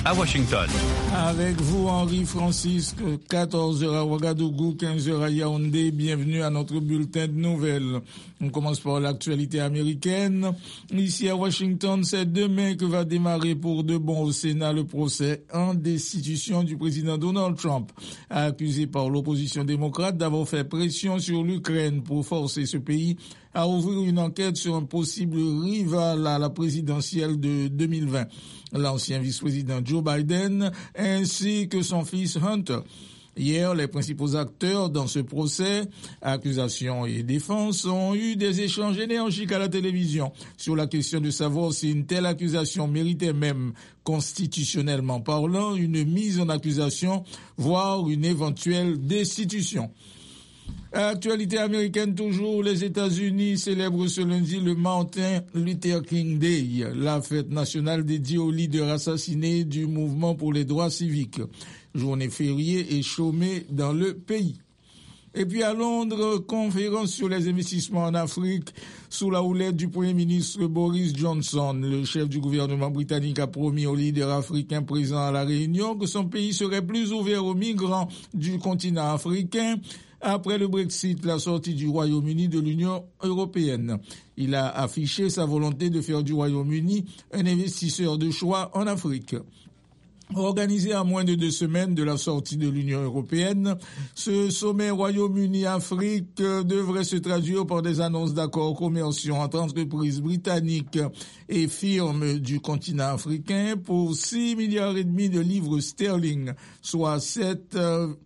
à Washington. Avec vous, Henri Francisque, 14h à Ouagadougou, 15h à Yaoundé. Bienvenue à notre bulletin de nouvelles. On commence par l'actualité américaine. Ici à Washington, c'est demain que va démarrer pour de bon au Sénat le procès en destitution du président Donald Trump, accusé par l'opposition démocrate d'avoir fait pression sur l'Ukraine pour forcer ce pays à ouvrir une enquête sur un possible rival à la présidentielle de 2020. L'ancien vice-président Joe Biden ainsi que son fils Hunter. Hier, les principaux acteurs dans ce procès, accusation et défense, ont eu des échanges énergiques à la télévision sur la question de savoir si une telle accusation méritait même, constitutionnellement parlant, une mise en accusation, voire une éventuelle destitution. Actualité américaine toujours, les États-Unis célèbrent ce lundi le Martin Luther King Day, la fête nationale dédiée aux leaders assassinés du mouvement pour les droits civiques. Journée fériée et chômée dans le pays. Et puis à Londres, conférence sur les investissements en Afrique sous la houlette du Premier ministre Boris Johnson. Le chef du gouvernement britannique a promis aux leaders africains présents à la Réunion que son pays serait plus ouvert aux migrants du continent africain après le Brexit, la sortie du Royaume-Uni de l'Union européenne. Il a affiché sa volonté de faire du Royaume-Uni un investisseur de choix en Afrique. Organisé à moins de 2 semaines de la sortie de l'Union européenne, ce sommet Royaume-Uni-Afrique devrait se traduire par des annonces d'accords commerciaux entre entreprises britanniques et firmes du continent africain pour 6,5 milliards de livres sterling, soit 7,6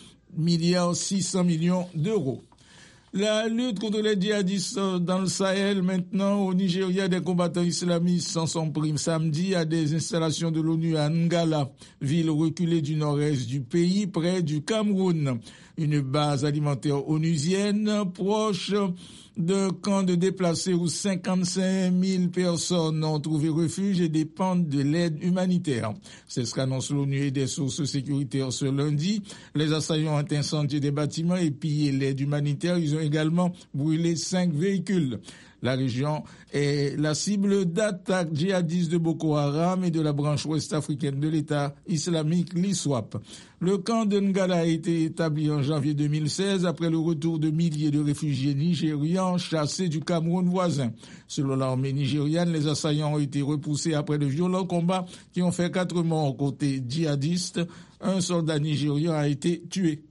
milliards d'euros. La lutte contre les djihadistes dans le Sahel, maintenant au Nigeria, des combattants islamistes s'en sont pris samedi à des installations de l'ONU à Ngala, ville reculée du nord-est du pays, près du Cameroun. Une base alimentaire onusienne proche d'un camp de déplacés où 55 000 personnes ont trouvé refuge et dépendent de l'aide humanitaire. C'est ce qu'annonce l'ONU et des sources sécuritaires ce lundi. Les assaillants ont incendié des bâtiments et pillé l'aide humanitaire. Ils ont également brûlé 5 véhicules. La région est la cible d'attaques djihadistes de Boko Haram et de la branche ouest-africaine de l'État islamique, l'ISWAP. Le camp de Ngala a été établi en janvier 2016 après le retour de milliers de réfugiés nigérians chassés du Cameroun voisin. Selon l'armée nigériane, les assaillants ont été repoussés après de violents combats qui ont fait 4 morts côté djihadiste. Un soldat nigérian a été tué.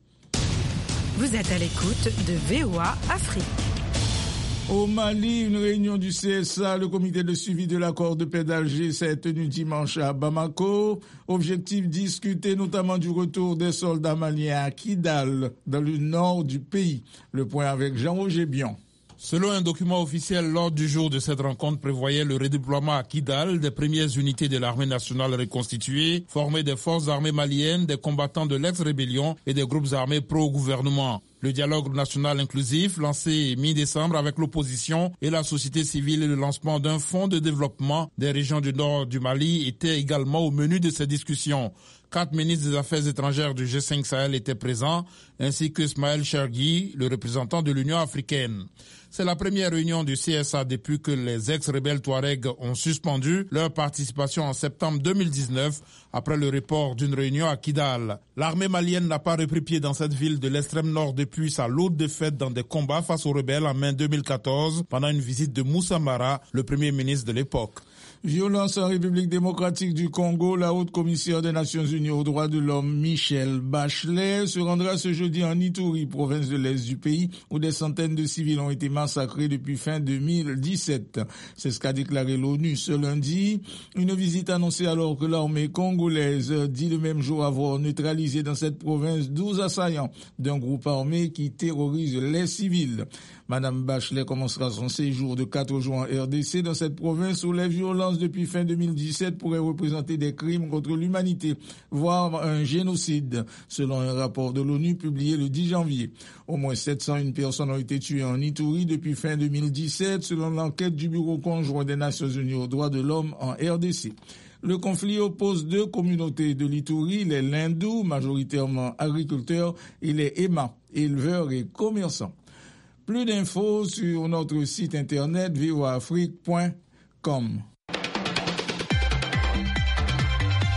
Vous êtes à l'écoute de VOA Afrique. Au Mali, une réunion du CSA, le comité de suivi de l'accord de paix d'Alger, s'est tenue dimanche à Bamako. Objectif discuter notamment du retour des soldats maliens à Kidal, dans le nord du pays. Le point avec Jean-Roger Bion. Selon un document officiel, l'ordre du jour de cette rencontre prévoyait le redéploiement à Kidal des premières unités de l'armée nationale reconstituée, formées des forces armées maliennes, des combattants de l'ex-rébellion et des groupes armés pro-gouvernement. Le dialogue national inclusif, lancé mi-décembre avec l'opposition et la société civile et le lancement d'un fonds de développement des régions du nord du Mali étaient également au menu de ces discussions. 4 ministres des Affaires étrangères du G5 Sahel étaient présents, ainsi que Ismaël Chergui, le représentant de l'Union africaine. C'est la première réunion du CSA depuis que les ex-rebelles Touaregs ont suspendu leur participation en septembre 2019 après le report d'une réunion à Kidal. L'armée malienne n'a pas repris pied dans cette ville de l'extrême nord depuis sa lourde défaite dans des combats face aux rebelles en mai 2014 pendant une visite de Moussa Mara, le premier ministre de l'époque. Violence en République démocratique du Congo, la haute commissaire des Nations Unies aux droits de l'homme, Michelle Bachelet, se rendra ce jeudi en Ituri, province de l'Est du pays, où des centaines de civils ont été massacrés depuis fin 2017. C'est ce qu'a déclaré l'ONU ce lundi. Une visite annoncée alors que l'armée congolaise dit le même jour avoir neutralisé dans cette province 12 assaillants d'un groupe armé qui terrorise les civils. Madame Bachelet commencera son séjour de 4 jours en RDC dans cette province où les violences depuis fin 2017 pourraient représenter des crimes contre l'humanité, voire un génocide, selon un rapport de l'ONU publié le 10 janvier. Au moins 701 personnes ont été tuées en Ituri depuis fin 2017, selon l'enquête du Bureau conjoint des Nations Unies aux droits de l'homme en RDC. Le conflit oppose 2 communautés de l'Ituri, les Lindous, majoritairement agriculteurs, et les Ema, éleveurs et commerçants. Plus d'infos sur notre site internet voaafrique.com.